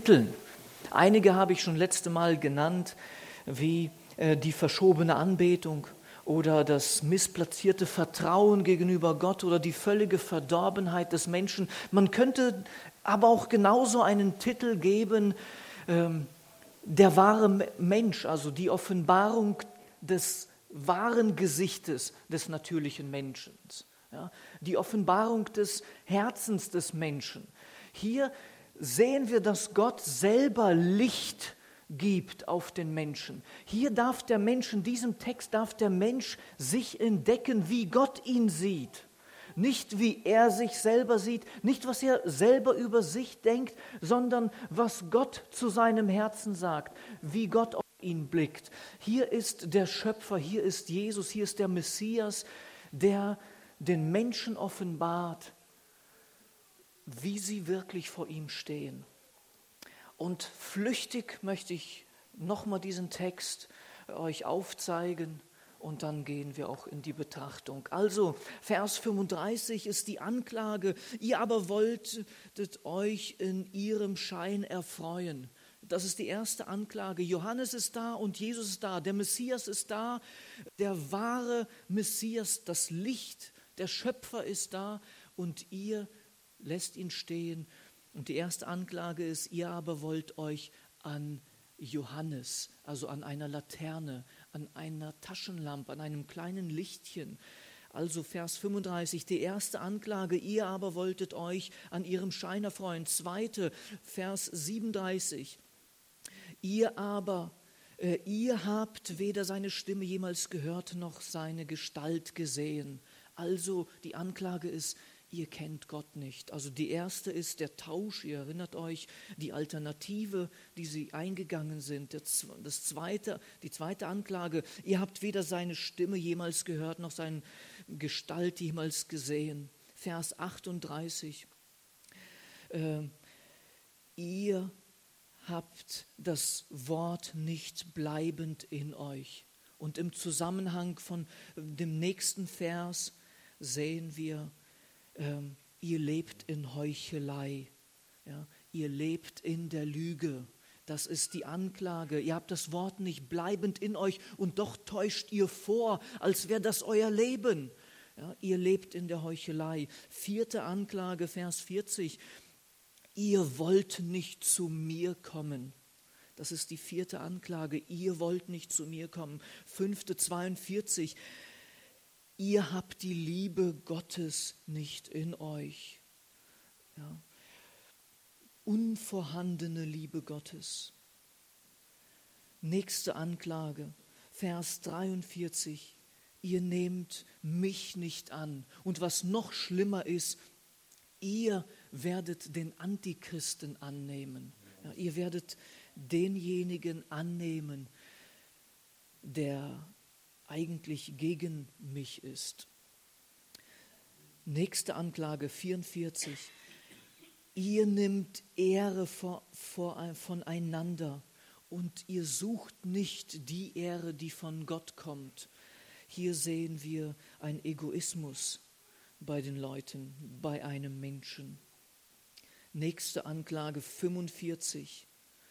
Titeln. Einige habe ich schon letzte Mal genannt, wie die verschobene Anbetung oder das missplatzierte Vertrauen gegenüber Gott oder die völlige Verdorbenheit des Menschen. Man könnte aber auch genauso einen Titel geben, der wahre Mensch, also die Offenbarung des wahren Gesichtes des natürlichen Menschen. Ja, die Offenbarung des Herzens des Menschen. Hier sehen wir, dass Gott selber Licht gibt auf den Menschen. Hier darf der Mensch, in diesem Text darf der Mensch sich entdecken, wie Gott ihn sieht. Nicht wie er sich selber sieht, nicht was er selber über sich denkt, sondern was Gott zu seinem Herzen sagt, wie Gott auf ihn blickt. Hier ist der Schöpfer, hier ist Jesus, hier ist der Messias, der den Menschen offenbart, wie sie wirklich vor ihm stehen. Und flüchtig möchte ich nochmal diesen Text euch aufzeigen und dann gehen wir auch in die Betrachtung. Also, Vers 35 ist die Anklage, ihr aber wolltet euch in ihrem Schein erfreuen. Das ist die erste Anklage. Johannes ist da und Jesus ist da, der Messias ist da, der wahre Messias, das Licht, der Schöpfer ist da und ihr lässt ihn stehen. Und die erste Anklage ist, ihr aber wollt euch an Johannes, also an einer Laterne, an einer Taschenlampe, an einem kleinen Lichtchen. Also Vers 35, die erste Anklage, ihr aber wolltet euch an ihrem Schein erfreuen. Zweite, Vers 37, ihr habt weder seine Stimme jemals gehört, noch seine Gestalt gesehen. Also die Anklage ist, ihr kennt Gott nicht. Also die erste ist der Tausch, ihr erinnert euch, die Alternative, die sie eingegangen sind. Die zweite Anklage, ihr habt weder seine Stimme jemals gehört, noch seine Gestalt jemals gesehen. Vers 38, ihr habt das Wort nicht bleibend in euch. Und im Zusammenhang von dem nächsten Vers sehen wir, ihr lebt in Heuchelei, ja, ihr lebt in der Lüge. Das ist die Anklage. Ihr habt das Wort nicht bleibend in euch und doch täuscht ihr vor, als wäre das euer Leben. Ja, ihr lebt in der Heuchelei. Vierte Anklage, Vers 40. Ihr wollt nicht zu mir kommen. Das ist die vierte Anklage. Ihr wollt nicht zu mir kommen. Fünfte, 42. Ihr habt die Liebe Gottes nicht in euch. Ja. Unvorhandene Liebe Gottes. Nächste Anklage, Vers 43. Ihr nehmt mich nicht an. Und was noch schlimmer ist, ihr werdet den Antichristen annehmen. Ja, ihr werdet denjenigen annehmen, der eigentlich gegen mich ist. Nächste Anklage, 44. Ihr nehmt Ehre voneinander und ihr sucht nicht die Ehre, die von Gott kommt. Hier sehen wir einen Egoismus bei den Leuten, bei einem Menschen. Nächste Anklage, 45.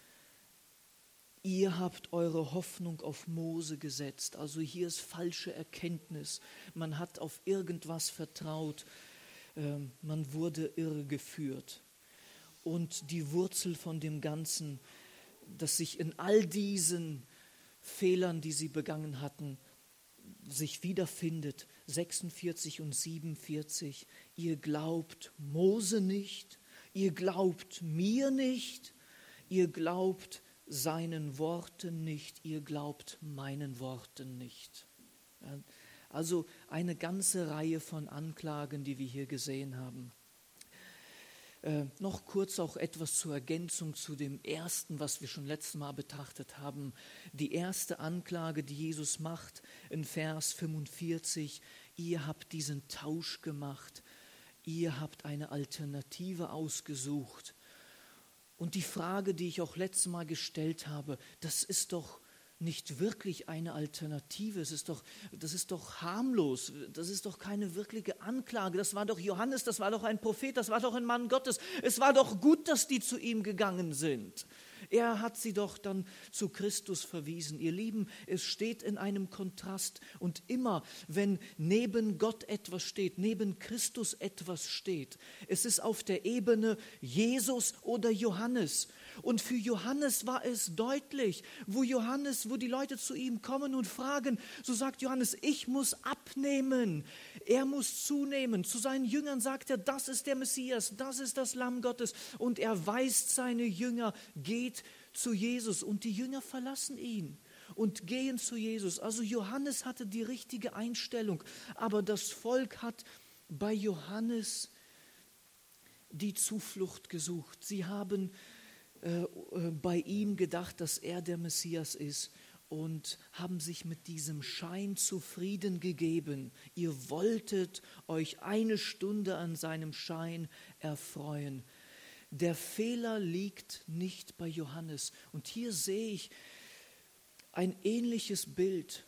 Ihr habt eure Hoffnung auf Mose gesetzt. Also hier ist falsche Erkenntnis. Man hat auf irgendwas vertraut. Man wurde irregeführt. Und die Wurzel von dem Ganzen, dass sich in all diesen Fehlern, die sie begangen hatten, sich wiederfindet, 46 und 47. Ihr glaubt Mose nicht, ihr glaubt mir nicht, ihr glaubt seinen Worten nicht, ihr glaubt meinen Worten nicht. Ja, also eine ganze Reihe von Anklagen, die wir hier gesehen haben. Noch kurz auch etwas zur Ergänzung zu dem ersten, was wir schon letztes Mal betrachtet haben. Die erste Anklage, die Jesus macht in Vers 45, ihr habt diesen Tausch gemacht, ihr habt eine Alternative ausgesucht. Und die Frage, die ich auch letztes Mal gestellt habe, das ist doch nicht wirklich eine Alternative. Das ist doch harmlos. Das ist doch keine wirkliche Anklage. Das war doch Johannes, das war doch ein Prophet, das war doch ein Mann Gottes. Es war doch gut, dass die zu ihm gegangen sind. Er hat sie doch dann zu Christus verwiesen. Ihr Lieben, es steht in einem Kontrast. Und immer, wenn neben Gott etwas steht, neben Christus etwas steht, es ist auf der Ebene Jesus oder Johannes. Und für Johannes war es deutlich, wo die Leute zu ihm kommen und fragen, so sagt Johannes, ich muss abnehmen, er muss zunehmen. Zu seinen Jüngern sagt er, das ist der Messias, das ist das Lamm Gottes. Und er weist seine Jünger, geht zu Jesus. Und die Jünger verlassen ihn und gehen zu Jesus. Also Johannes hatte die richtige Einstellung, aber das Volk hat bei Johannes die Zuflucht gesucht. Sie haben bei ihm gedacht, dass er der Messias ist und haben sich mit diesem Schein zufrieden gegeben. Ihr wolltet euch eine Stunde an seinem Schein erfreuen. Der Fehler liegt nicht bei Johannes. Und hier sehe ich ein ähnliches Bild,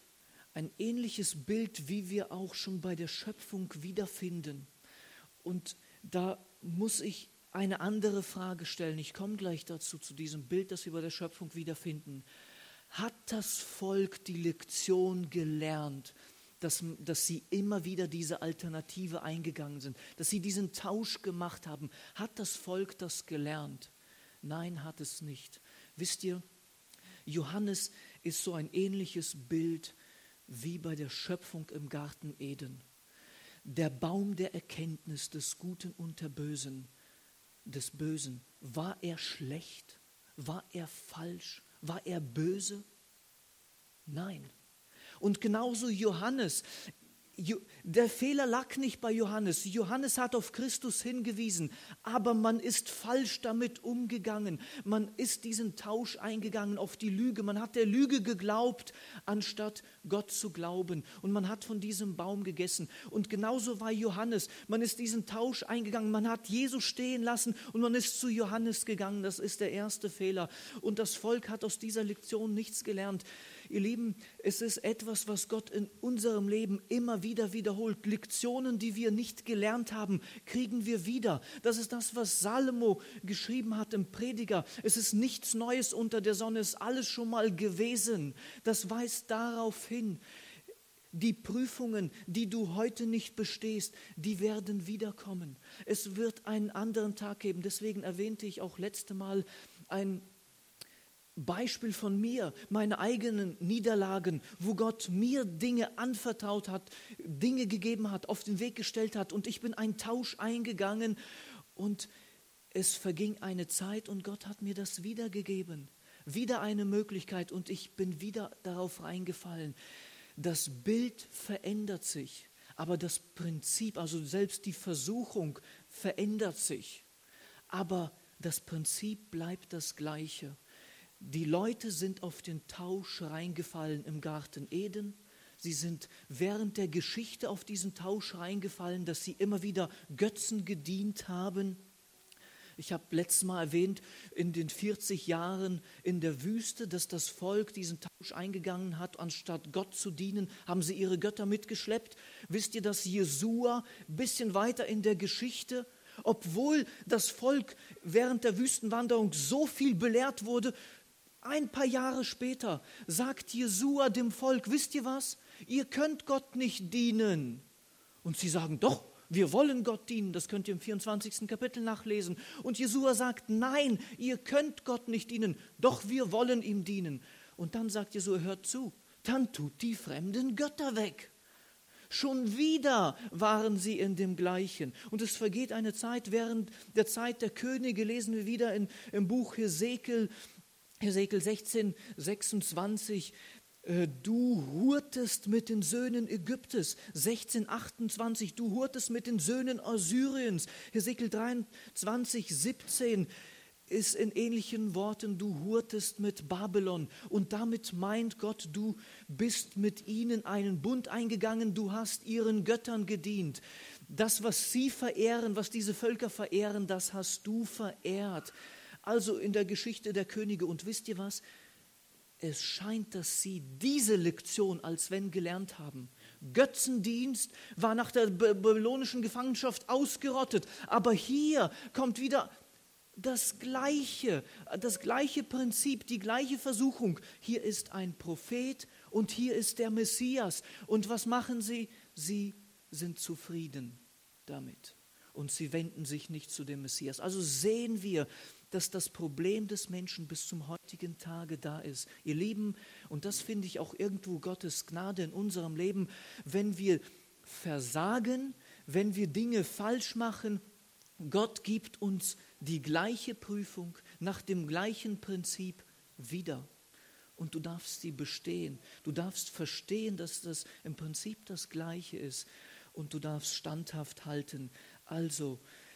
wie wir auch schon bei der Schöpfung wiederfinden. Und da muss ich eine andere Frage stellen. Ich komme gleich dazu, zu diesem Bild, das wir bei der Schöpfung wiederfinden. Hat das Volk die Lektion gelernt, dass sie immer wieder diese Alternative eingegangen sind, dass sie diesen Tausch gemacht haben? Hat das Volk das gelernt? Nein, hat es nicht. Wisst ihr, Johannes ist so ein ähnliches Bild wie bei der Schöpfung im Garten Eden. Der Baum der Erkenntnis des Guten und des Bösen. War er schlecht? War er falsch? War er böse? Nein. Und genauso Johannes. Der Fehler lag nicht bei Johannes. Johannes hat auf Christus hingewiesen, aber man ist falsch damit umgegangen. Man ist diesen Tausch eingegangen auf die Lüge. Man hat der Lüge geglaubt, anstatt Gott zu glauben. Und man hat von diesem Baum gegessen. Und genauso war Johannes. Man ist diesen Tausch eingegangen. Man hat Jesus stehen lassen und man ist zu Johannes gegangen. Das ist der erste Fehler. Und das Volk hat aus dieser Lektion nichts gelernt. Ihr Lieben, es ist etwas, was Gott in unserem Leben immer wieder wiederholt. Lektionen, die wir nicht gelernt haben, kriegen wir wieder. Das ist das, was Salomo geschrieben hat im Prediger. Es ist nichts Neues unter der Sonne, es ist alles schon mal gewesen. Das weist darauf hin. Die Prüfungen, die du heute nicht bestehst, die werden wiederkommen. Es wird einen anderen Tag geben. Deswegen erwähnte ich auch letzte Mal ein Beispiel von mir, meine eigenen Niederlagen, wo Gott mir Dinge anvertraut hat, Dinge gegeben hat, auf den Weg gestellt hat und ich bin einen Tausch eingegangen und es verging eine Zeit und Gott hat mir das wiedergegeben, wieder eine Möglichkeit und ich bin wieder darauf reingefallen. Das Bild verändert sich, aber das Prinzip, also selbst die Versuchung verändert sich, aber das Prinzip bleibt das Gleiche. Die Leute sind auf den Tausch reingefallen im Garten Eden. Sie sind während der Geschichte auf diesen Tausch reingefallen, dass sie immer wieder Götzen gedient haben. Ich habe letztes Mal erwähnt, in den 40 Jahren in der Wüste, dass das Volk diesen Tausch eingegangen hat. Anstatt Gott zu dienen, haben sie ihre Götter mitgeschleppt. Wisst ihr, dass Jesua ein bisschen weiter in der Geschichte, obwohl das Volk während der Wüstenwanderung so viel belehrt wurde, ein paar Jahre später sagt Jesua dem Volk, wisst ihr was? Ihr könnt Gott nicht dienen. Und sie sagen, doch, wir wollen Gott dienen. Das könnt ihr im 24. Kapitel nachlesen. Und Jesua sagt, nein, ihr könnt Gott nicht dienen. Doch, wir wollen ihm dienen. Und dann sagt Jesua, hört zu, dann tut die fremden Götter weg. Schon wieder waren sie in dem Gleichen. Und es vergeht eine Zeit, während der Zeit der Könige, lesen wir wieder im Buch Hesekiel 16, 26, du hurtest mit den Söhnen Ägyptes. 16, 28, du hurtest mit den Söhnen Assyriens. Hesekiel 23, 17 ist in ähnlichen Worten, du hurtest mit Babylon. Und damit meint Gott, du bist mit ihnen einen Bund eingegangen, du hast ihren Göttern gedient. Das, was sie verehren, was diese Völker verehren, das hast du verehrt. Also in der Geschichte der Könige. Und wisst ihr was? es scheint, dass sie diese Lektion als wenn gelernt haben. Götzendienst war nach der babylonischen Gefangenschaft ausgerottet, aber hier kommt wieder das gleiche Prinzip, die gleiche Versuchung. Hier ist ein Prophet und hier ist der Messias. Und was machen sie? Sie sind zufrieden damit und sie wenden sich nicht zu dem Messias. Also sehen wir, dass das Problem des Menschen bis zum heutigen Tage da ist. Ihr Lieben, und das finde ich auch irgendwo Gottes Gnade in unserem Leben, wenn wir versagen, wenn wir Dinge falsch machen, Gott gibt uns die gleiche Prüfung nach dem gleichen Prinzip wieder. Und du darfst sie bestehen. Du darfst verstehen, dass das im Prinzip das Gleiche ist. Und du darfst standhaft halten. Also,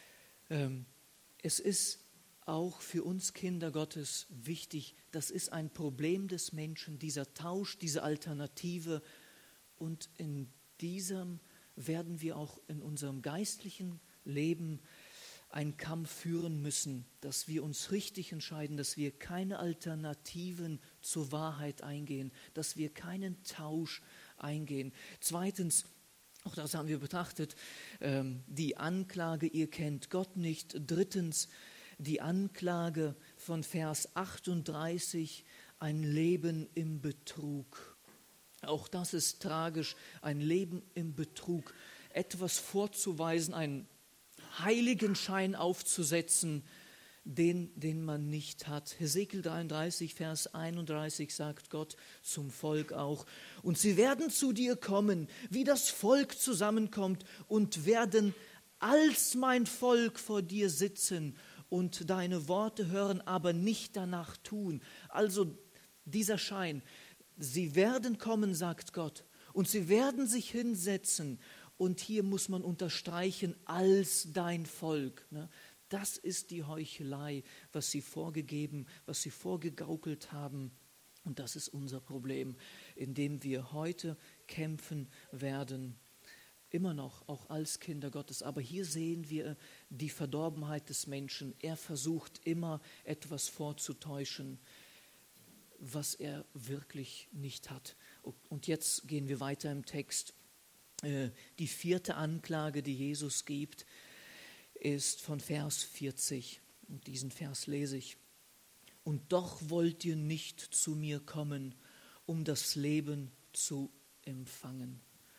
es ist auch für uns Kinder Gottes wichtig, das ist ein Problem des Menschen, dieser Tausch, diese Alternative. Und in diesem werden wir auch in unserem geistlichen Leben einen Kampf führen müssen, dass wir uns richtig entscheiden, dass wir keine Alternativen zur Wahrheit eingehen, dass wir keinen Tausch eingehen. Zweitens, auch das haben wir betrachtet, die Anklage, ihr kennt Gott nicht. Drittens, die Anklage von Vers 38, ein Leben im Betrug. Auch das ist tragisch, ein Leben im Betrug, etwas vorzuweisen, einen Heiligenschein aufzusetzen, den man nicht hat. Hesekiel 33, Vers 31 sagt Gott zum Volk auch, und sie werden zu dir kommen, wie das Volk zusammenkommt und werden als mein Volk vor dir sitzen und deine Worte hören, aber nicht danach tun. Also dieser Schein, sie werden kommen, sagt Gott, und sie werden sich hinsetzen. Und hier muss man unterstreichen, als dein Volk. Das ist die Heuchelei, was sie vorgegeben, was sie vorgegaukelt haben. Und das ist unser Problem, in dem wir heute kämpfen werden. Immer noch, auch als Kinder Gottes. Aber hier sehen wir die Verdorbenheit des Menschen. Er versucht immer etwas vorzutäuschen, was er wirklich nicht hat. Und jetzt gehen wir weiter im Text. Die vierte Anklage, die Jesus gibt, ist von Vers 40. Und diesen Vers lese ich. Und doch wollt ihr nicht zu mir kommen, um das Leben zu empfangen.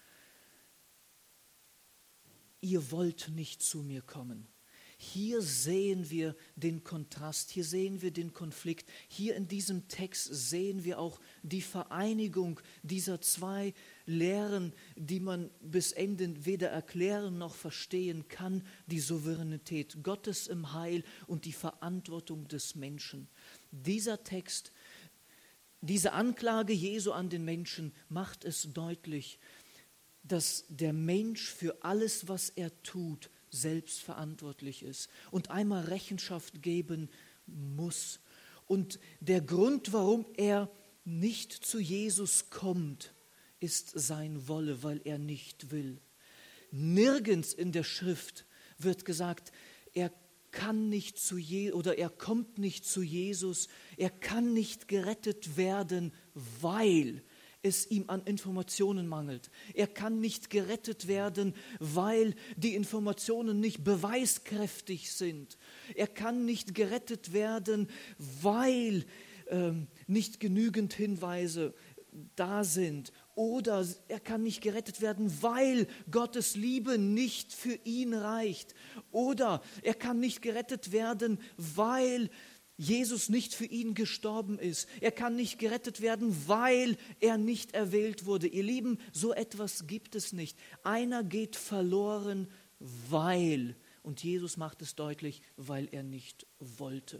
Ihr wollt nicht zu mir kommen. Hier sehen wir den Kontrast, hier sehen wir den Konflikt. Hier in diesem Text sehen wir auch die Vereinigung dieser zwei Lehren, die man bis Ende weder erklären noch verstehen kann. Die Souveränität Gottes im Heil und die Verantwortung des Menschen. Dieser Text, diese Anklage Jesu an den Menschen macht es deutlich, dass der Mensch für alles, was er tut, selbst verantwortlich ist und einmal Rechenschaft geben muss. Und der Grund, warum er nicht zu Jesus kommt, ist sein Wolle, weil er nicht will. Nirgends in der Schrift wird gesagt, er kann nicht zu oder er kommt nicht zu Jesus, er kann nicht gerettet werden, weil es ihm an Informationen mangelt. Er kann nicht gerettet werden, weil die Informationen nicht beweiskräftig sind. Er kann nicht gerettet werden, weil nicht genügend Hinweise da sind. Oder er kann nicht gerettet werden, weil Gottes Liebe nicht für ihn reicht. Oder er kann nicht gerettet werden, weil Jesus nicht für ihn gestorben ist. Er kann nicht gerettet werden, weil er nicht erwählt wurde. Ihr Lieben, so etwas gibt es nicht. Einer geht verloren, weil, und Jesus macht es deutlich, weil er nicht wollte.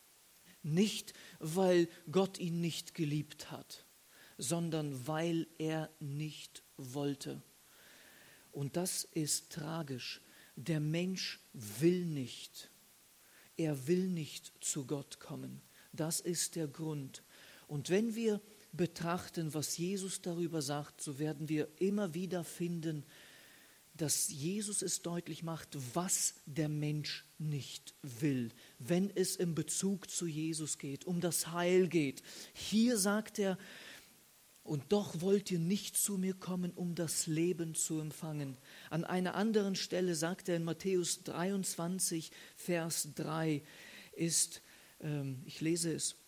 Nicht, weil Gott ihn nicht geliebt hat, sondern weil er nicht wollte. Und das ist tragisch. Der Mensch will nicht. Er will nicht zu Gott kommen. Das ist der Grund. Und wenn wir betrachten, was Jesus darüber sagt, so werden wir immer wieder finden, dass Jesus es deutlich macht, was der Mensch nicht will, wenn es in Bezug zu Jesus geht, um das Heil geht. Hier sagt er, und doch wollt ihr nicht zu mir kommen, um das Leben zu empfangen. An einer anderen Stelle sagt er in Matthäus 23, Vers 3, ich lese es,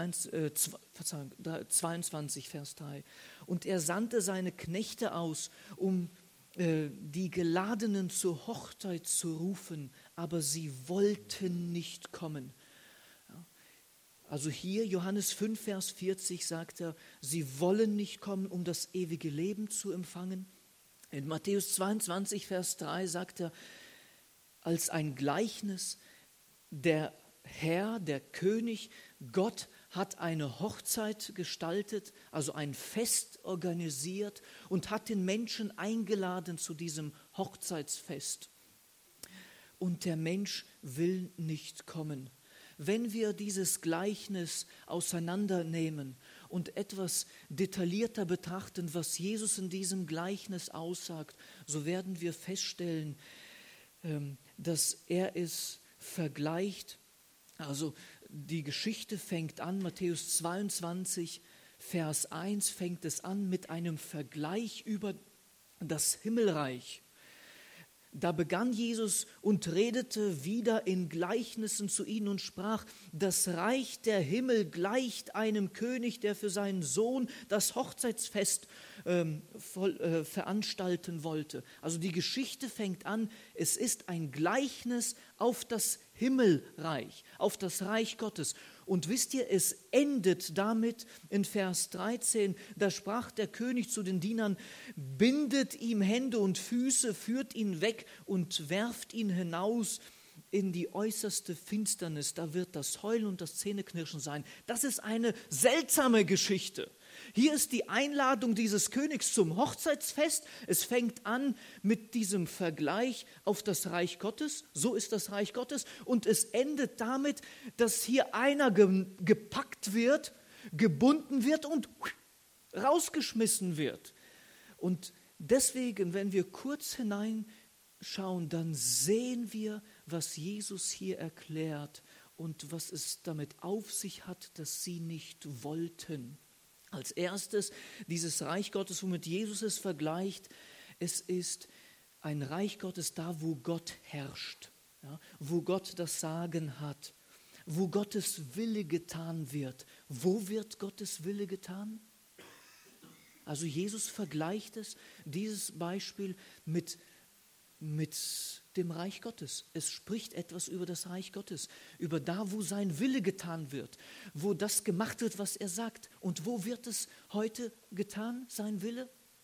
22, Vers 3. Und er sandte seine Knechte aus, um die Geladenen zur Hochzeit zu rufen, aber sie wollten nicht kommen. Also hier, Johannes 5, Vers 40, sagt er, sie wollen nicht kommen, um das ewige Leben zu empfangen. In Matthäus 22, Vers 3 sagt er, als ein Gleichnis, der Herr, der König, Gott hat eine Hochzeit gestaltet, also ein Fest organisiert und hat den Menschen eingeladen zu diesem Hochzeitsfest. Und der Mensch will nicht kommen. Wenn wir dieses Gleichnis auseinandernehmen und etwas detaillierter betrachten, was Jesus in diesem Gleichnis aussagt, so werden wir feststellen, dass er es vergleicht. Also die Geschichte fängt an, Matthäus 22, Vers 1 fängt es an mit einem Vergleich über das Himmelreich. Da begann Jesus und redete wieder in Gleichnissen zu ihnen und sprach, das Reich der Himmel gleicht einem König, der für seinen Sohn das Hochzeitsfest veranstalten wollte. Also die Geschichte fängt an, es ist ein Gleichnis auf das Himmelreich, auf das Reich Gottes. Und wisst ihr, es endet damit in Vers 13, da sprach der König zu den Dienern, bindet ihm Hände und Füße, führt ihn weg und werft ihn hinaus in die äußerste Finsternis. Da wird das Heulen und das Zähneknirschen sein. Das ist eine seltsame Geschichte. Hier ist die Einladung dieses Königs zum Hochzeitsfest. Es fängt an mit diesem Vergleich auf das Reich Gottes. So ist das Reich Gottes. Und es endet damit, dass hier einer gepackt wird, gebunden wird und rausgeschmissen wird. Und deswegen, wenn wir kurz hineinschauen, dann sehen wir, was Jesus hier erklärt und was es damit auf sich hat, dass sie nicht wollten. Als erstes, dieses Reich Gottes, womit Jesus es vergleicht, es ist ein Reich Gottes da, wo Gott herrscht, ja, wo Gott das Sagen hat, wo Gottes Wille getan wird. Wo wird Gottes Wille getan? Also Jesus vergleicht dieses Beispiel mit dem Reich Gottes. Es spricht etwas über das Reich Gottes, über da, wo sein Wille getan wird, wo das gemacht wird, was er sagt. Und wo wird es heute getan, sein Wille?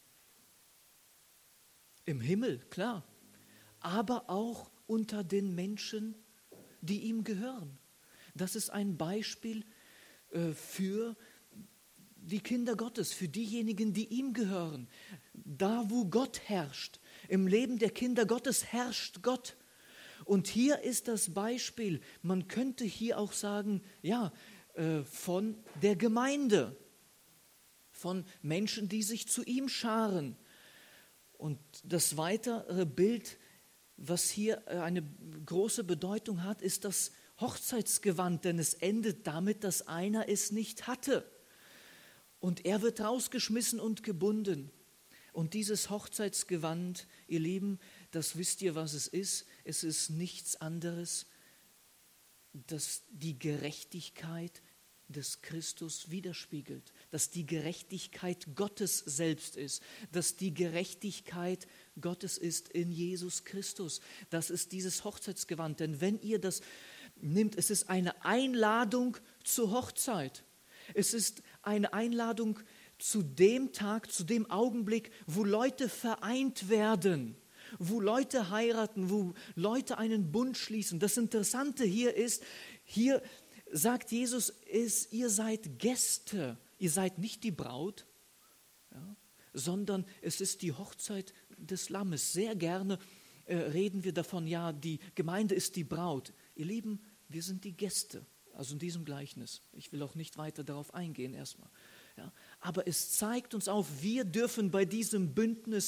Im Himmel, klar, aber auch unter den Menschen, die ihm gehören. Das ist ein Beispiel für die Kinder Gottes, für diejenigen, die ihm gehören. Da, wo Gott herrscht, im Leben der Kinder Gottes herrscht Gott. Und hier ist das Beispiel, man könnte hier auch sagen, ja, von der Gemeinde, von Menschen, die sich zu ihm scharen. Und das weitere Bild, was hier eine große Bedeutung hat, ist das Hochzeitsgewand, denn es endet damit, dass einer es nicht hatte. Und er wird rausgeschmissen und gebunden. Und dieses Hochzeitsgewand, ihr Lieben, das wisst ihr, was es ist. Es ist nichts anderes, das die Gerechtigkeit des Christus widerspiegelt, dass die Gerechtigkeit Gottes selbst ist, dass die Gerechtigkeit Gottes ist in Jesus Christus. Das ist dieses Hochzeitsgewand. Denn wenn ihr das nimmt, es ist eine Einladung zur Hochzeit. Es ist eine Einladung zu dem Tag, zu dem Augenblick, wo Leute vereint werden, wo Leute heiraten, wo Leute einen Bund schließen. Das Interessante hier ist, hier sagt Jesus, ihr seid Gäste, ihr seid nicht die Braut, ja, sondern es ist die Hochzeit des Lammes. Sehr gerne reden wir davon, ja, die Gemeinde ist die Braut. Ihr Lieben, wir sind die Gäste, also in diesem Gleichnis. Ich will auch nicht weiter darauf eingehen erstmal. Ja, aber es zeigt uns auf, wir dürfen bei diesem Bündnis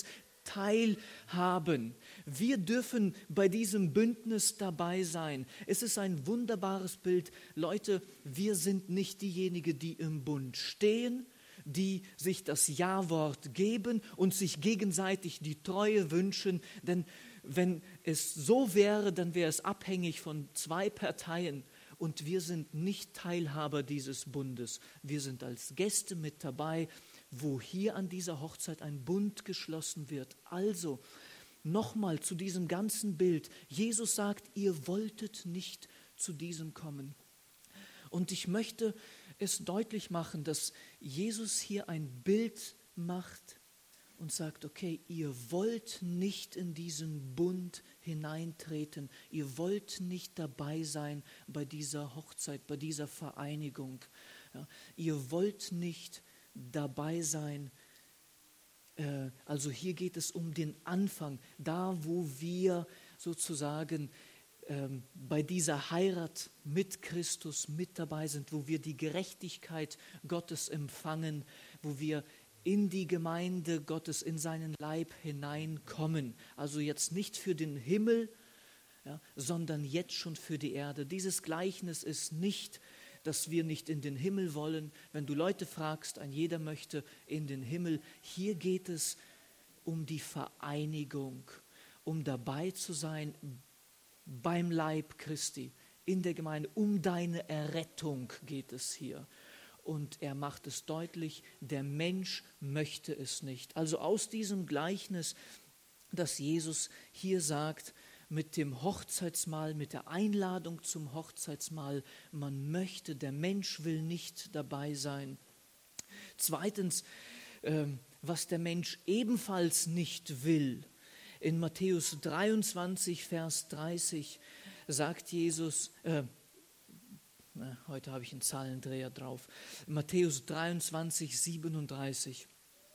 teilhaben. Wir dürfen bei diesem Bündnis dabei sein. Es ist ein wunderbares Bild. Leute, wir sind nicht diejenigen, die im Bund stehen, die sich das Ja-Wort geben und sich gegenseitig die Treue wünschen. Denn wenn es so wäre, dann wäre es abhängig von zwei Parteien. Und wir sind nicht Teilhaber dieses Bundes. Wir sind als Gäste mit dabei, wo hier an dieser Hochzeit ein Bund geschlossen wird. Also nochmal zu diesem ganzen Bild. Jesus sagt, ihr wolltet nicht zu diesem kommen. Und ich möchte es deutlich machen, dass Jesus hier ein Bild macht und sagt, okay, ihr wollt nicht in diesen Bund hineintreten, ihr wollt nicht dabei sein bei dieser Hochzeit, bei dieser Vereinigung. Ja, ihr wollt nicht dabei sein. Also hier geht es um den Anfang, da wo wir sozusagen bei dieser Heirat mit Christus mit dabei sind, wo wir die Gerechtigkeit Gottes empfangen, wo wir in die Gemeinde Gottes, in seinen Leib hineinkommen. Also jetzt nicht für den Himmel, ja, sondern jetzt schon für die Erde. Dieses Gleichnis ist nicht, dass wir nicht in den Himmel wollen. Wenn du Leute fragst, ein jeder möchte in den Himmel. Hier geht es um die Vereinigung, um dabei zu sein beim Leib Christi, in der Gemeinde. Um deine Errettung geht es hier. Und er macht es deutlich, der Mensch möchte es nicht. Also aus diesem Gleichnis, das Jesus hier sagt, mit dem Hochzeitsmahl, mit der Einladung zum Hochzeitsmahl, man möchte, der Mensch will nicht dabei sein. Zweitens, was der Mensch ebenfalls nicht will, in Matthäus 23, Vers 30 sagt Jesus, heute habe ich einen Zahlendreher drauf, Matthäus 23, 37,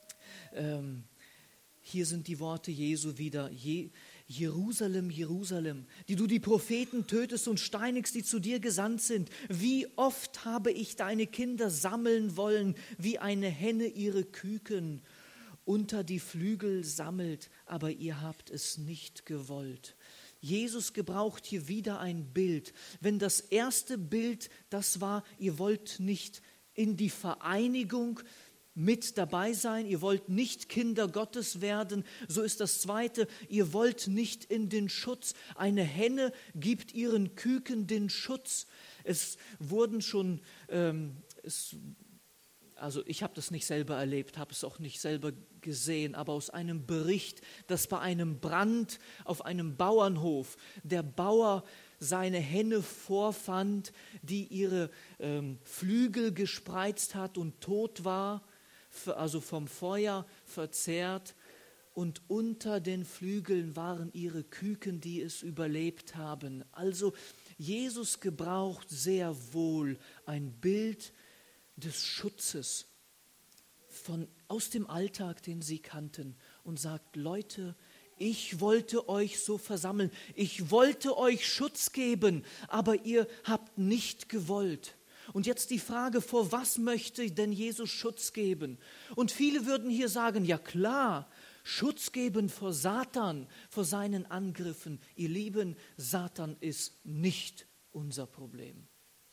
hier sind die Worte Jesu wieder, Jerusalem, Jerusalem, die du die Propheten tötest und steinigst, die zu dir gesandt sind. Wie oft habe ich deine Kinder sammeln wollen, wie eine Henne ihre Küken unter die Flügel sammelt, aber ihr habt es nicht gewollt. Jesus gebraucht hier wieder ein Bild. Wenn das erste Bild das war, ihr wollt nicht in die Vereinigung mit dabei sein, ihr wollt nicht Kinder Gottes werden, so ist das zweite, ihr wollt nicht in den Schutz. Eine Henne gibt ihren Küken den Schutz. Es wurden schon, also ich habe das nicht selber erlebt, habe es auch nicht selber gesehen, aber aus einem Bericht, dass bei einem Brand auf einem Bauernhof der Bauer seine Henne vorfand, die ihre Flügel gespreizt hat und tot war, also vom Feuer verzehrt, und unter den Flügeln waren ihre Küken, die es überlebt haben. Also Jesus gebraucht sehr wohl ein Bild des Schutzes aus dem Alltag, den sie kannten, und sagt, Leute, ich wollte euch so versammeln, ich wollte euch Schutz geben, aber ihr habt nicht gewollt. Und jetzt die Frage, vor was möchte denn Jesus Schutz geben? Und viele würden hier sagen, ja klar, Schutz geben vor Satan, vor seinen Angriffen. Ihr Lieben, Satan ist nicht unser Problem.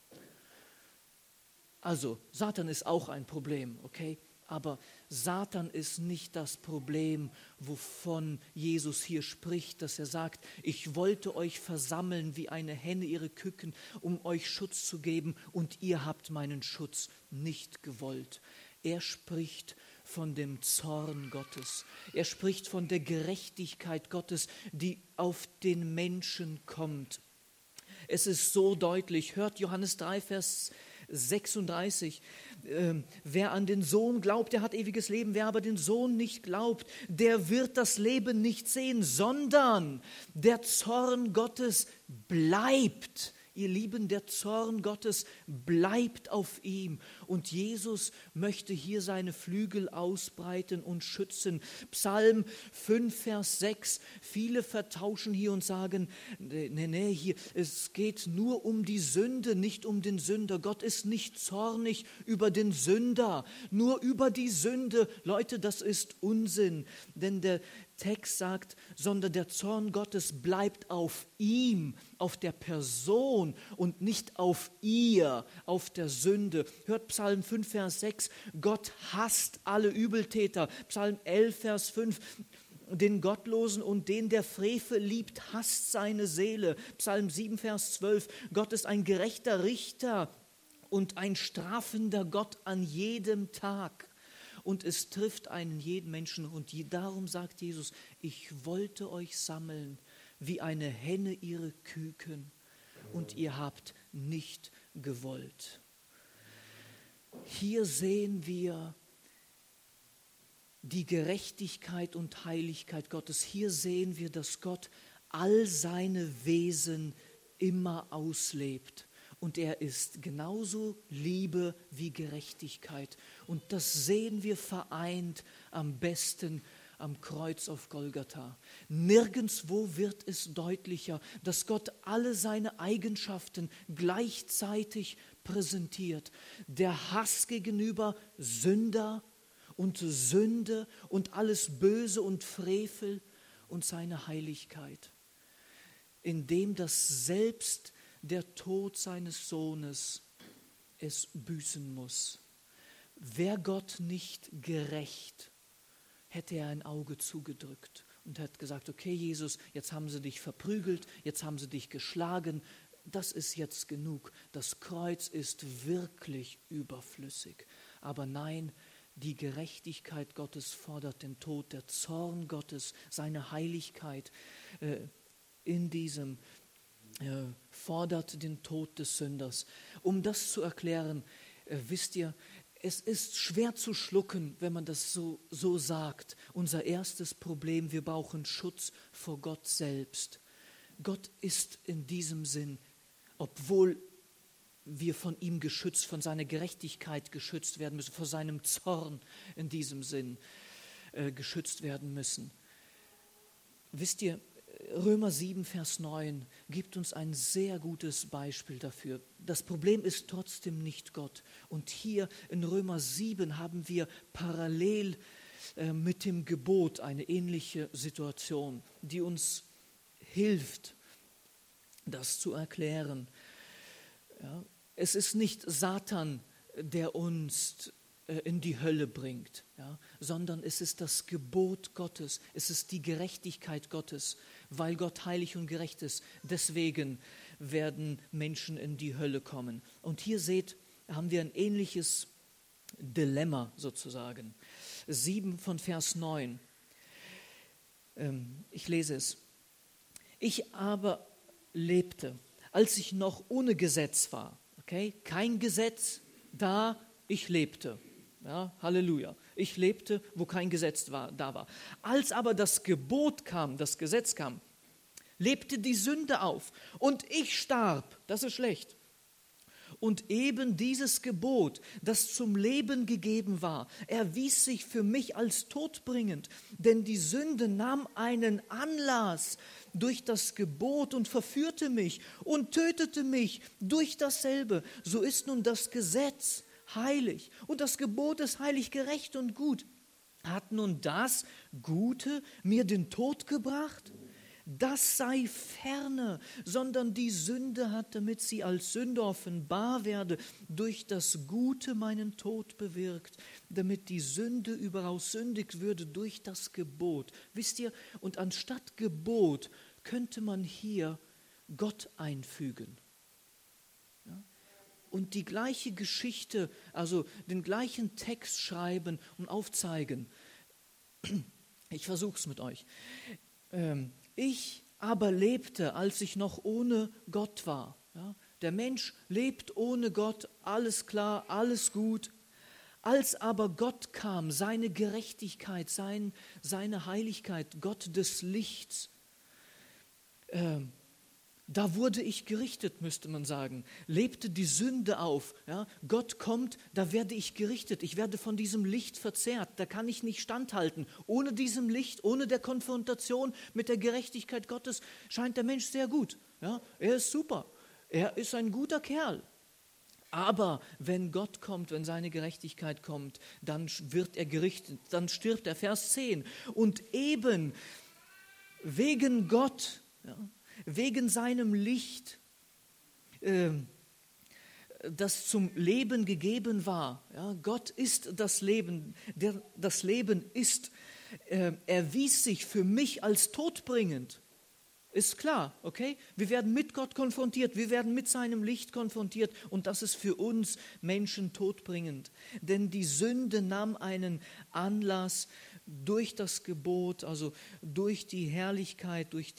Also, Satan ist auch ein Problem, okay? Aber Satan ist nicht das Problem, wovon Jesus hier spricht, dass er sagt, ich wollte euch versammeln wie eine Henne ihre Küken, um euch Schutz zu geben, und ihr habt meinen Schutz nicht gewollt. Er spricht von dem Zorn Gottes. Er spricht von der Gerechtigkeit Gottes, die auf den Menschen kommt. Es ist so deutlich. Hört Johannes 3, Vers 36. Wer an den Sohn glaubt, der hat ewiges Leben. Wer aber den Sohn nicht glaubt, der wird das Leben nicht sehen, sondern der Zorn Gottes bleibt. Ihr Lieben, der Zorn Gottes bleibt auf ihm. Und Jesus möchte hier seine Flügel ausbreiten und schützen. Psalm 5, Vers 6. Viele vertauschen hier und sagen, nee, hier, es geht nur um die Sünde, nicht um den Sünder. Gott ist nicht zornig über den Sünder, nur über die Sünde. Leute, das ist Unsinn. Denn Text sagt, sondern der Zorn Gottes bleibt auf ihm, auf der Person und nicht auf ihr, auf der Sünde. Hört Psalm 5, Vers 6, Gott hasst alle Übeltäter. Psalm 11, Vers 5, den Gottlosen und den, der Frevel liebt, hasst seine Seele. Psalm 7, Vers 12, Gott ist ein gerechter Richter und ein strafender Gott an jedem Tag. Und es trifft einen jeden Menschen. Und darum sagt Jesus, ich wollte euch sammeln, wie eine Henne ihre Küken, und ihr habt nicht gewollt. Hier sehen wir die Gerechtigkeit und Heiligkeit Gottes. Hier sehen wir, dass Gott all seine Wesen immer auslebt. Und er ist genauso Liebe wie Gerechtigkeit. Und das sehen wir vereint am besten am Kreuz auf Golgatha. Nirgendwo wird es deutlicher, dass Gott alle seine Eigenschaften gleichzeitig präsentiert. Der Hass gegenüber Sünder und Sünde und alles Böse und Frevel und seine Heiligkeit, indem das selbst der Tod seines Sohnes es büßen muss. Wär Gott nicht gerecht, hätte er ein Auge zugedrückt und hat gesagt, okay Jesus, jetzt haben sie dich verprügelt, jetzt haben sie dich geschlagen, das ist jetzt genug. Das Kreuz ist wirklich überflüssig. Aber nein, die Gerechtigkeit Gottes fordert den Tod, der Zorn Gottes, seine Heiligkeit in diesem fordert den Tod des Sünders. Um das zu erklären, wisst ihr, es ist schwer zu schlucken, wenn man das so sagt. Unser erstes Problem, wir brauchen Schutz vor Gott selbst. Gott ist in diesem Sinn, obwohl wir von ihm geschützt, von seiner Gerechtigkeit geschützt werden müssen, vor seinem Zorn in diesem Sinn geschützt werden müssen. Wisst ihr, Römer 7, Vers 9 gibt uns ein sehr gutes Beispiel dafür. Das Problem ist trotzdem nicht Gott. Und hier in Römer 7 haben wir parallel mit dem Gebot eine ähnliche Situation, die uns hilft, das zu erklären. Ja, es ist nicht Satan, der uns in die Hölle bringt, ja, sondern es ist das Gebot Gottes, es ist die Gerechtigkeit Gottes, weil Gott heilig und gerecht ist. Deswegen werden Menschen in die Hölle kommen. Und hier seht, haben wir ein ähnliches Dilemma sozusagen. 7 von Vers 9. Ich lese es. Ich aber lebte, als ich noch ohne Gesetz war. Okay? Kein Gesetz da, ich lebte. Ja, Halleluja. Ich lebte, wo kein Gesetz da war. Als aber das Gebot kam, das Gesetz kam, lebte die Sünde auf und ich starb. Das ist schlecht. Und eben dieses Gebot, das zum Leben gegeben war, erwies sich für mich als todbringend, denn die Sünde nahm einen Anlass durch das Gebot und verführte mich und tötete mich durch dasselbe. So ist nun das Gesetz heilig und das Gebot ist heilig, gerecht und gut. Hat nun das Gute mir den Tod gebracht? Das sei ferne, sondern die Sünde hat, damit sie als Sünde offenbar werde, durch das Gute meinen Tod bewirkt, damit die Sünde überaus sündig würde durch das Gebot. Wisst ihr, und anstatt Gebot könnte man hier Gott einfügen. Ja? Und die gleiche Geschichte, also den gleichen Text schreiben und aufzeigen. Ich versuche es mit euch. Ich aber lebte, als ich noch ohne Gott war. Ja, der Mensch lebt ohne Gott, alles klar, alles gut. Als aber Gott kam, seine Gerechtigkeit, seine Heiligkeit, Gott des Lichts, da wurde ich gerichtet, müsste man sagen. Lebte die Sünde auf. Ja? Gott kommt, da werde ich gerichtet. Ich werde von diesem Licht verzehrt. Da kann ich nicht standhalten. Ohne diesem Licht, ohne der Konfrontation mit der Gerechtigkeit Gottes scheint der Mensch sehr gut. Ja? Er ist super. Er ist ein guter Kerl. Aber wenn Gott kommt, wenn seine Gerechtigkeit kommt, dann wird er gerichtet, dann stirbt er. Vers 10. Und eben wegen Gott, ja, wegen seinem Licht, das zum Leben gegeben war. Ja, Gott ist das Leben, das Leben ist, erwies sich für mich als todbringend. Ist klar, okay? Wir werden mit Gott konfrontiert, wir werden mit seinem Licht konfrontiert und das ist für uns Menschen todbringend. Denn die Sünde nahm einen Anlass durch das Gebot, also durch die Herrlichkeit, durch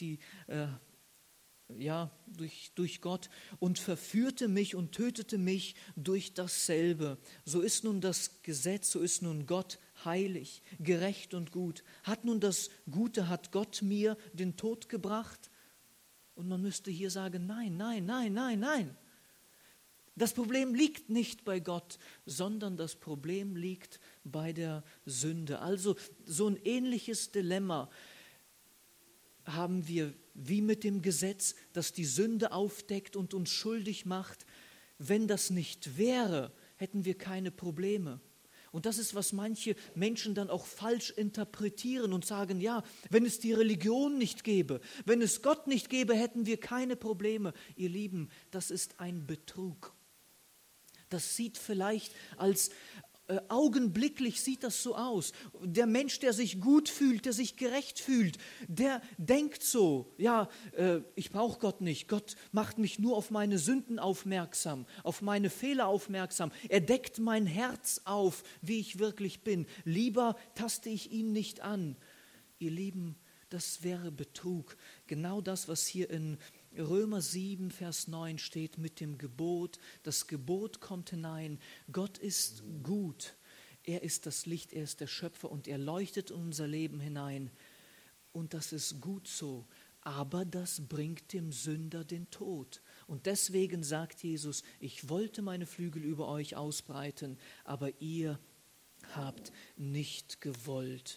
Gott und verführte mich und tötete mich durch dasselbe. So ist nun das Gesetz, so ist nun Gott heilig, gerecht und gut. Hat nun das Gute, hat Gott mir den Tod gebracht? Und man müsste hier sagen, nein, nein, nein, nein, nein. Das Problem liegt nicht bei Gott, sondern das Problem liegt bei der Sünde. Also so ein ähnliches Dilemma haben wir wie mit dem Gesetz, das die Sünde aufdeckt und uns schuldig macht. Wenn das nicht wäre, hätten wir keine Probleme. Und das ist, was manche Menschen dann auch falsch interpretieren und sagen, ja, wenn es die Religion nicht gäbe, wenn es Gott nicht gäbe, hätten wir keine Probleme. Ihr Lieben, das ist ein Betrug. Das sieht vielleicht augenblicklich sieht das so aus. Der Mensch, der sich gut fühlt, der sich gerecht fühlt, der denkt so, ja, ich brauche Gott nicht. Gott macht mich nur auf meine Sünden aufmerksam, auf meine Fehler aufmerksam. Er deckt mein Herz auf, wie ich wirklich bin. Lieber taste ich ihn nicht an. Ihr Lieben, das wäre Betrug. Genau das, was hier in Römer 7, Vers 9 steht mit dem Gebot. Das Gebot kommt hinein. Gott ist gut. Er ist das Licht, er ist der Schöpfer und er leuchtet in unser Leben hinein. Und das ist gut so. Aber das bringt dem Sünder den Tod. Und deswegen sagt Jesus, ich wollte meine Flügel über euch ausbreiten, aber ihr habt nicht gewollt.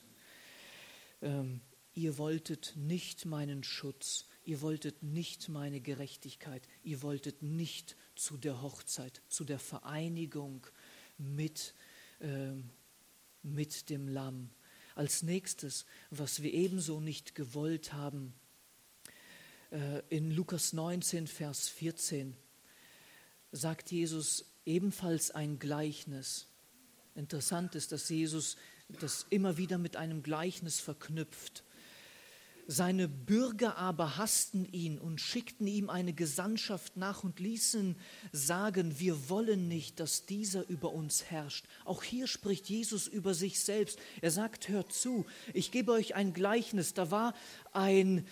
Ihr wolltet nicht meinen Schutz. Ihr wolltet nicht meine Gerechtigkeit, ihr wolltet nicht zu der Hochzeit, zu der Vereinigung mit dem Lamm. Als nächstes, was wir ebenso nicht gewollt haben, in Lukas 19, Vers 14, sagt Jesus ebenfalls ein Gleichnis. Interessant ist, dass Jesus das immer wieder mit einem Gleichnis verknüpft. Seine Bürger aber hassten ihn und schickten ihm eine Gesandtschaft nach und ließen sagen, wir wollen nicht, dass dieser über uns herrscht. Auch hier spricht Jesus über sich selbst. Er sagt, hört zu, ich gebe euch ein Gleichnis. Da war ein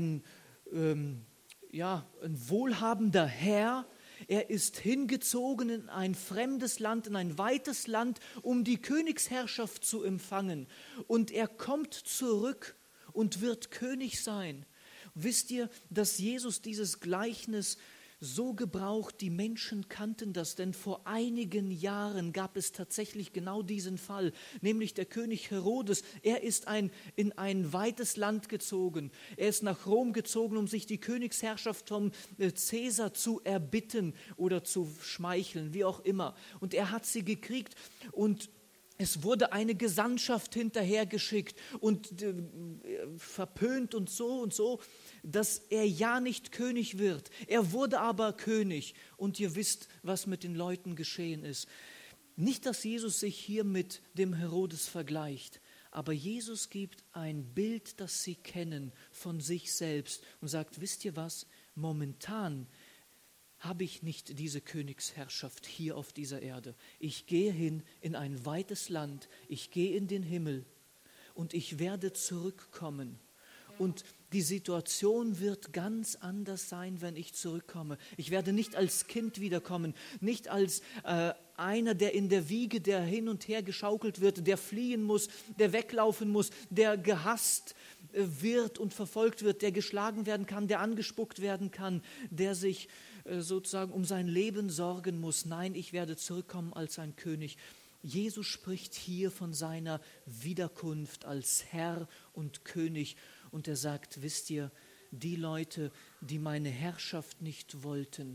wohlhabender Herr. Er ist hingezogen in ein fremdes Land, in ein weites Land, um die Königsherrschaft zu empfangen. Und er kommt zurück und wird König sein. Wisst ihr, dass Jesus dieses Gleichnis so gebraucht, die Menschen kannten das, denn vor einigen Jahren gab es tatsächlich genau diesen Fall, nämlich der König Herodes. Er ist in ein weites Land gezogen. Er ist nach Rom gezogen, um sich die Königsherrschaft vom Cäsar zu erbitten oder zu schmeicheln, wie auch immer. Und er hat sie gekriegt und es wurde eine Gesandtschaft hinterhergeschickt und verpönt und so, dass er ja nicht König wird. Er wurde aber König und ihr wisst, was mit den Leuten geschehen ist. Nicht, dass Jesus sich hier mit dem Herodes vergleicht, aber Jesus gibt ein Bild, das sie kennen von sich selbst und sagt, wisst ihr was, momentan habe ich nicht diese Königsherrschaft hier auf dieser Erde. Ich gehe hin in ein weites Land, ich gehe in den Himmel und ich werde zurückkommen. Und die Situation wird ganz anders sein, wenn ich zurückkomme. Ich werde nicht als Kind wiederkommen, nicht als einer, der in der Wiege, der hin und her geschaukelt wird, der fliehen muss, der weglaufen muss, der gehasst wird und verfolgt wird, der geschlagen werden kann, der angespuckt werden kann, der sich sozusagen um sein Leben sorgen muss. Nein, ich werde zurückkommen als ein König. Jesus spricht hier von seiner Wiederkunft als Herr und König und er sagt, wisst ihr, die Leute, die meine Herrschaft nicht wollten,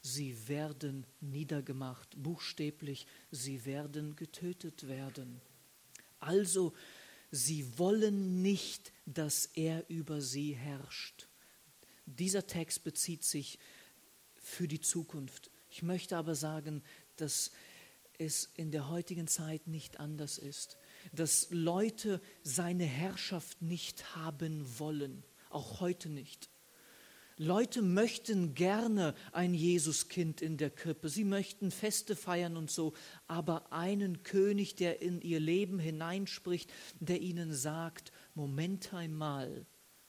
sie werden niedergemacht, buchstäblich, sie werden getötet werden. Also, sie wollen nicht, dass er über sie herrscht. Dieser Text bezieht sich für die Zukunft. Ich möchte aber sagen, dass es in der heutigen Zeit nicht anders ist, dass Leute seine Herrschaft nicht haben wollen, auch heute nicht. Leute möchten gerne ein Jesuskind in der Krippe, sie möchten Feste feiern und so, aber einen König, der in ihr Leben hineinspricht, der ihnen sagt, Moment einmal,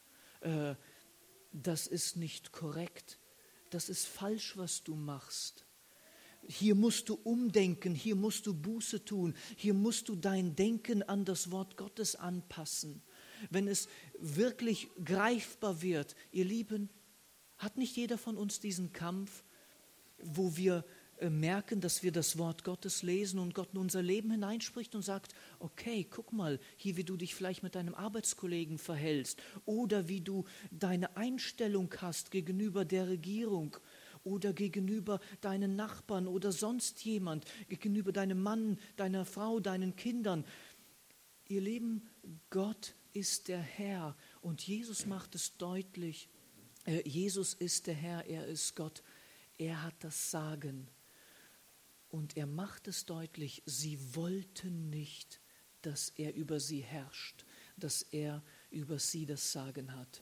das ist nicht korrekt, das ist falsch, was du machst. Hier musst du umdenken, hier musst du Buße tun, hier musst du dein Denken an das Wort Gottes anpassen. Wenn es wirklich greifbar wird, ihr Lieben, hat nicht jeder von uns diesen Kampf, wo wir merken, dass wir das Wort Gottes lesen und Gott in unser Leben hineinspricht und sagt, okay, guck mal, hier wie du dich vielleicht mit deinem Arbeitskollegen verhältst oder wie du deine Einstellung hast gegenüber der Regierung oder gegenüber deinen Nachbarn oder sonst jemand, gegenüber deinem Mann, deiner Frau, deinen Kindern. Ihr Lieben, Gott ist der Herr und Jesus macht es deutlich. Jesus ist der Herr, er ist Gott, er hat das Sagen. Und er macht es deutlich, sie wollten nicht, dass er über sie herrscht, dass er über sie das Sagen hat.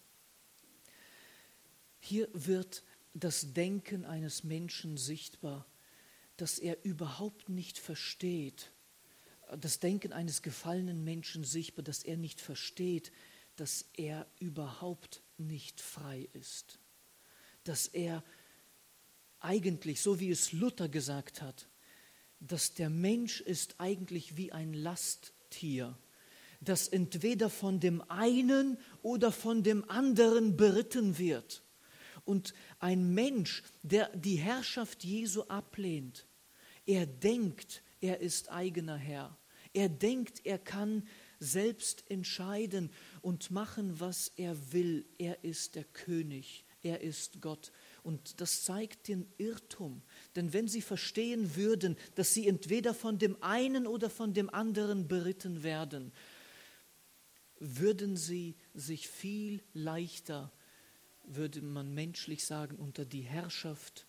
Hier wird das Denken eines Menschen sichtbar, das er überhaupt nicht versteht. Das Denken eines gefallenen Menschen sichtbar, das er nicht versteht, dass er überhaupt nicht frei ist. Dass er eigentlich, so wie es Luther gesagt hat, dass der Mensch ist eigentlich wie ein Lasttier, das entweder von dem einen oder von dem anderen beritten wird. Und ein Mensch, der die Herrschaft Jesu ablehnt, er denkt, er ist eigener Herr. Er denkt, er kann selbst entscheiden und machen, was er will. Er ist der König, er ist Gott. Und das zeigt den Irrtum. Denn wenn sie verstehen würden, dass sie entweder von dem einen oder von dem anderen beritten werden, würden sie sich viel leichter, würde man menschlich sagen, unter die Herrschaft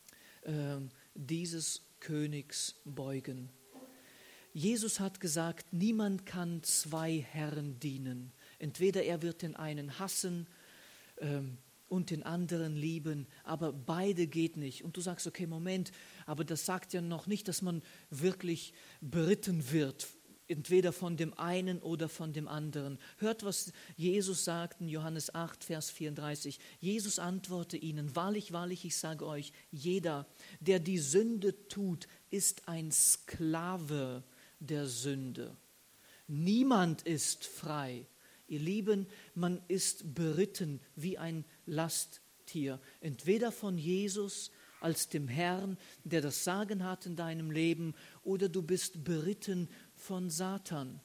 dieses Königs beugen. Jesus hat gesagt, niemand kann zwei Herren dienen. Entweder er wird den einen hassen und den anderen lieben, aber beide geht nicht. Und du sagst, okay, Moment, aber das sagt ja noch nicht, dass man wirklich beritten wird, entweder von dem einen oder von dem anderen. Hört, was Jesus sagt in Johannes 8, Vers 34. Jesus antwortete ihnen, wahrlich, wahrlich, ich sage euch, jeder, der die Sünde tut, ist ein Sklave der Sünde. Niemand ist frei. Ihr Lieben, man ist beritten wie ein Lasttier, entweder von Jesus als dem Herrn, der das Sagen hat in deinem Leben, oder du bist beritten von Satan.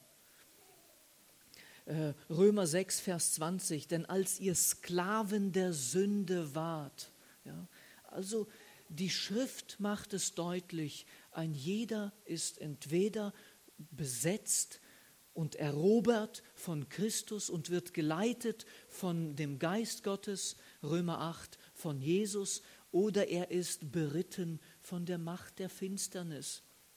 Römer 6, Vers 20, denn als ihr Sklaven der Sünde wart, ja, also die Schrift macht es deutlich, ein jeder ist entweder besetzt und erobert von Christus und wird geleitet von dem Geist Gottes, Römer 8, von Jesus, oder er ist beritten von der Macht der Finsternis.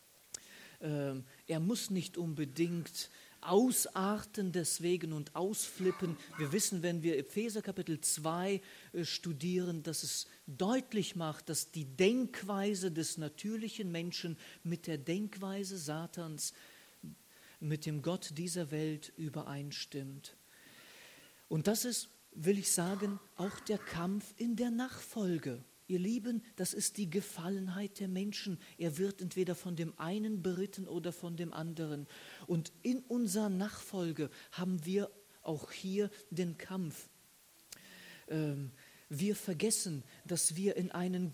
Er muss nicht unbedingt ausarten deswegen und ausflippen. Wir wissen, wenn wir Epheser Kapitel 2 studieren, dass es deutlich macht, dass die Denkweise des natürlichen Menschen mit der Denkweise Satans, mit dem Gott dieser Welt übereinstimmt. Und das ist, will ich sagen, auch der Kampf in der Nachfolge. Ihr Lieben, das ist die Gefallenheit der Menschen. Er wird entweder von dem einen beritten oder von dem anderen. Und in unserer Nachfolge haben wir auch hier den Kampf. Wir vergessen, dass wir in einen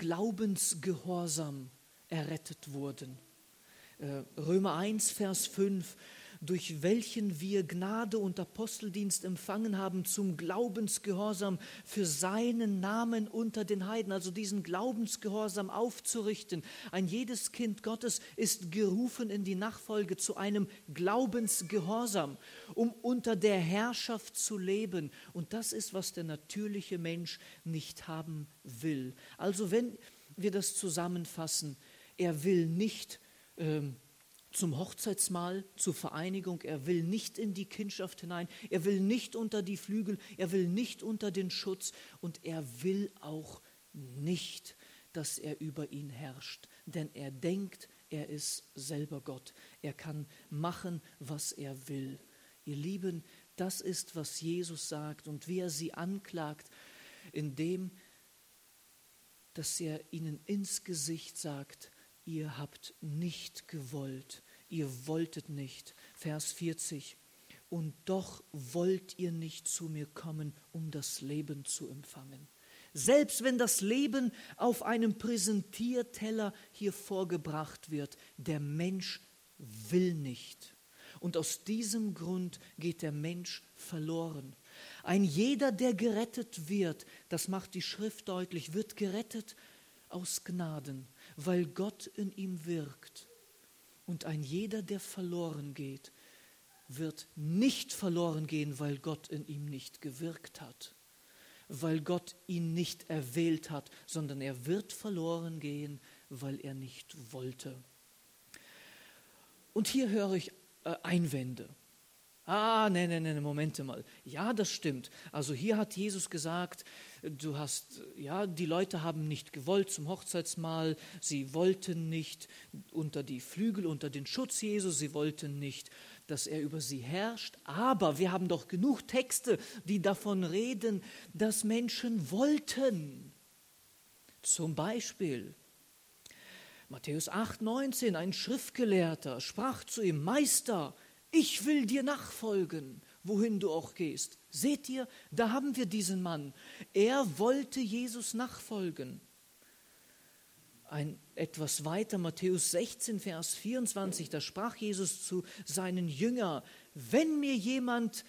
Glaubensgehorsam errettet wurden. Römer 1, Vers 5, durch welchen wir Gnade und Aposteldienst empfangen haben zum Glaubensgehorsam für seinen Namen unter den Heiden, also diesen Glaubensgehorsam aufzurichten. Ein jedes Kind Gottes ist gerufen in die Nachfolge zu einem Glaubensgehorsam, um unter der Herrschaft zu leben. Und das ist, was der natürliche Mensch nicht haben will. Also wenn wir das zusammenfassen, er will nicht zum Hochzeitsmahl, zur Vereinigung, er will nicht in die Kindschaft hinein, er will nicht unter die Flügel, er will nicht unter den Schutz und er will auch nicht, dass er über ihn herrscht, denn er denkt, er ist selber Gott, er kann machen, was er will. Ihr Lieben, das ist, was Jesus sagt und wie er sie anklagt, indem, dass er ihnen ins Gesicht sagt, ihr habt nicht gewollt, ihr wolltet nicht. Vers 40, und doch wollt ihr nicht zu mir kommen, um das Leben zu empfangen. Selbst wenn das Leben auf einem Präsentierteller hier vorgebracht wird, der Mensch will nicht. Und aus diesem Grund geht der Mensch verloren. Ein jeder, der gerettet wird, das macht die Schrift deutlich, wird gerettet aus Gnaden, weil Gott in ihm wirkt. Und ein jeder, der verloren geht, wird nicht verloren gehen, weil Gott in ihm nicht gewirkt hat, weil Gott ihn nicht erwählt hat, sondern er wird verloren gehen, weil er nicht wollte. Und hier höre ich Einwände. Nee, Moment mal. Ja, das stimmt. Also hier hat Jesus gesagt, die Leute haben nicht gewollt zum Hochzeitsmahl, sie wollten nicht unter die Flügel, unter den Schutz Jesus, sie wollten nicht, dass er über sie herrscht. Aber wir haben doch genug Texte, die davon reden, dass Menschen wollten. Zum Beispiel Matthäus 8,19, ein Schriftgelehrter sprach zu ihm, Meister, ich will dir nachfolgen, wohin du auch gehst. Seht ihr, da haben wir diesen Mann. Er wollte Jesus nachfolgen. Etwas weiter, Matthäus 16, Vers 24, da sprach Jesus zu seinen Jüngern, wenn mir jemand,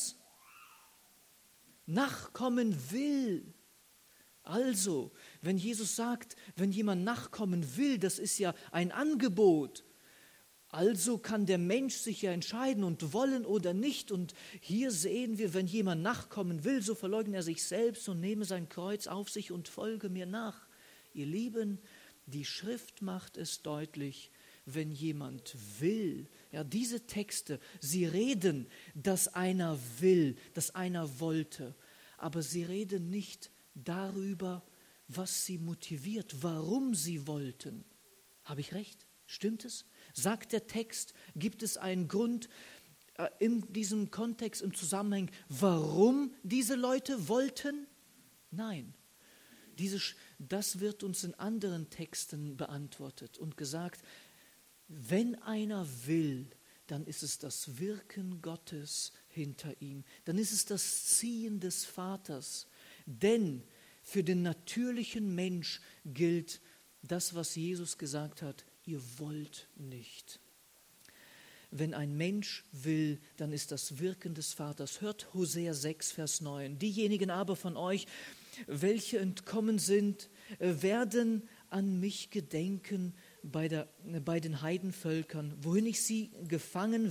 nachkommen will. Also, wenn Jesus sagt, wenn jemand nachkommen will, das ist ja ein Angebot. Also kann der Mensch sich ja entscheiden und wollen oder nicht. Und hier sehen wir, wenn jemand nachkommen will, so verleugnet er sich selbst und nehme sein Kreuz auf sich und folge mir nach. Ihr Lieben, die Schrift macht es deutlich, wenn jemand will. Ja, diese Texte, sie reden, dass einer will, dass einer wollte. Aber sie reden nicht darüber, was sie motiviert, warum sie wollten. Habe ich recht? Stimmt es? Sagt der Text, gibt es einen Grund in diesem Kontext, im Zusammenhang, warum diese Leute wollten? Nein. Das wird uns in anderen Texten beantwortet und gesagt, wenn einer will, dann ist es das Wirken Gottes hinter ihm, dann ist es das Ziehen des Vaters. Denn für den natürlichen Mensch gilt das, was Jesus gesagt hat, ihr wollt nicht. Wenn ein Mensch will, dann ist das Wirken des Vaters. Hört Hosea 6, Vers 9. Diejenigen aber von euch, welche entkommen sind, werden an mich gedenken bei den Heidenvölkern, wohin sie gefangen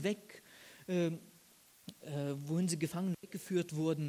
weggeführt wurden.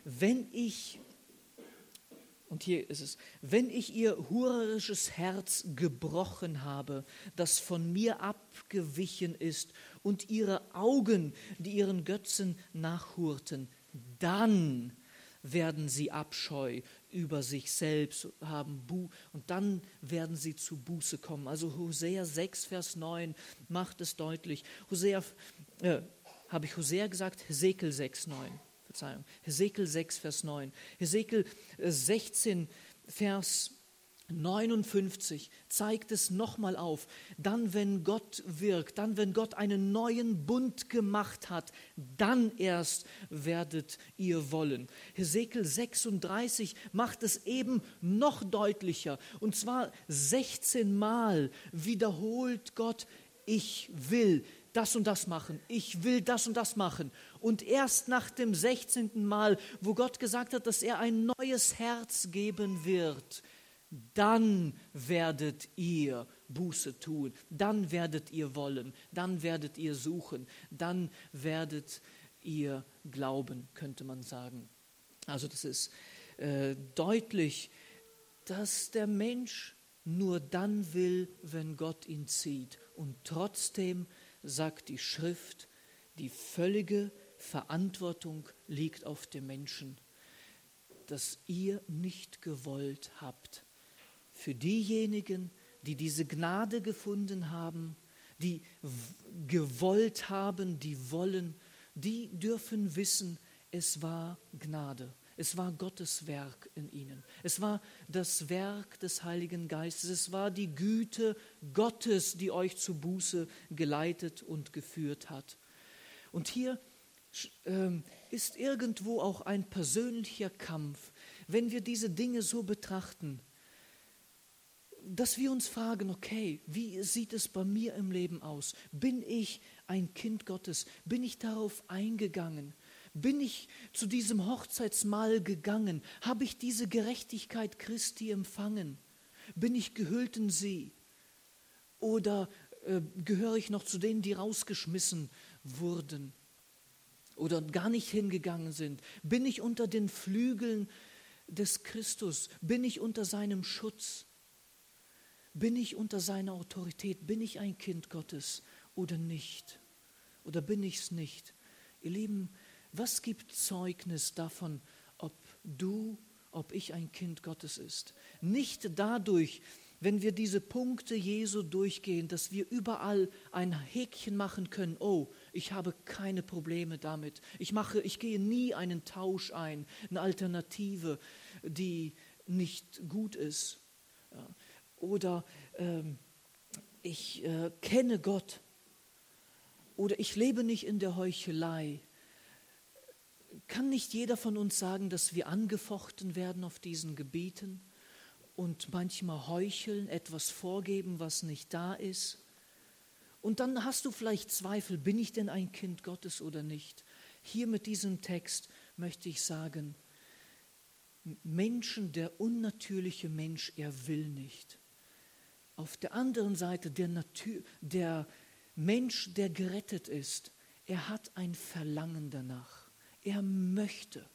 Und hier ist es, wenn ich ihr hurerisches Herz gebrochen habe, das von mir abgewichen ist, und ihre Augen, die ihren Götzen nachhurten, dann werden sie Abscheu über sich selbst haben und dann werden sie zu Buße kommen. Also Hosea 6, Vers 9 macht es deutlich. Habe ich Hosea gesagt? Hesekiel 6, 9. Verzeihung. Hesekiel 6, Vers 9. Hesekiel 16, Vers 59 zeigt es nochmal auf. Dann, wenn Gott wirkt, dann, wenn Gott einen neuen Bund gemacht hat, dann erst werdet ihr wollen. Hesekiel 36 macht es eben noch deutlicher. Und zwar 16 Mal wiederholt Gott, ich will. das und das machen, ich will das und das machen. Und erst nach dem 16. Mal, wo Gott gesagt hat, dass er ein neues Herz geben wird, dann werdet ihr Buße tun, dann werdet ihr wollen, dann werdet ihr suchen, dann werdet ihr glauben, könnte man sagen. Also das ist deutlich, dass der Mensch nur dann will, wenn Gott ihn zieht. Und trotzdem sagt die Schrift, die völlige Verantwortung liegt auf dem Menschen, dass ihr nicht gewollt habt. Für diejenigen, die diese Gnade gefunden haben, die gewollt haben, die wollen, die dürfen wissen, es war Gnade. Es war Gottes Werk in ihnen. Es war das Werk des Heiligen Geistes. Es war die Güte Gottes, die euch zu Buße geleitet und geführt hat. Und hier ist irgendwo auch ein persönlicher Kampf, wenn wir diese Dinge so betrachten, dass wir uns fragen, okay, wie sieht es bei mir im Leben aus? Bin ich ein Kind Gottes? Bin ich darauf eingegangen? Bin ich zu diesem Hochzeitsmahl gegangen? Habe ich diese Gerechtigkeit Christi empfangen? Bin ich gehüllt in sie? Oder gehöre ich noch zu denen, die rausgeschmissen wurden oder gar nicht hingegangen sind? Bin ich unter den Flügeln des Christus? Bin ich unter seinem Schutz? Bin ich unter seiner Autorität? Bin ich ein Kind Gottes oder nicht? Oder bin ich es nicht? Ihr Lieben, was gibt Zeugnis davon, ob ich ein Kind Gottes ist? Nicht dadurch, wenn wir diese Punkte Jesu durchgehen, dass wir überall ein Häkchen machen können, oh, ich habe keine Probleme damit. Ich gehe nie einen Tausch ein, eine Alternative, die nicht gut ist. Ja. Oder ich kenne Gott. Oder ich lebe nicht in der Heuchelei. Kann nicht jeder von uns sagen, dass wir angefochten werden auf diesen Gebieten und manchmal heucheln, etwas vorgeben, was nicht da ist? Und dann hast du vielleicht Zweifel, bin ich denn ein Kind Gottes oder nicht? Hier mit diesem Text möchte ich sagen, der unnatürliche Mensch, er will nicht. Auf der anderen Seite, der Mensch, der gerettet ist, er hat ein Verlangen danach. Er möchte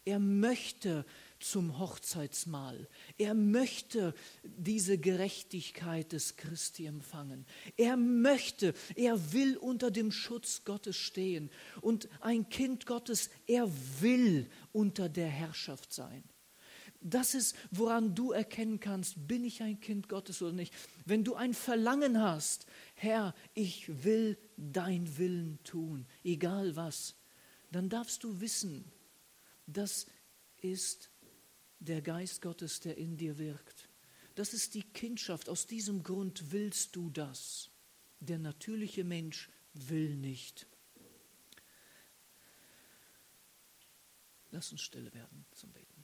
zum Hochzeitsmahl. Er möchte diese Gerechtigkeit des Christi empfangen. Er will unter dem Schutz Gottes stehen. Und ein Kind Gottes, er will unter der Herrschaft sein. Das ist, woran du erkennen kannst, bin ich ein Kind Gottes oder nicht. Wenn du ein Verlangen hast, Herr, ich will dein Willen tun, egal was, dann darfst du wissen, das ist der Geist Gottes, der in dir wirkt. Das ist die Kindschaft. Aus diesem Grund willst du das. Der natürliche Mensch will nicht. Lass uns stille werden zum Beten.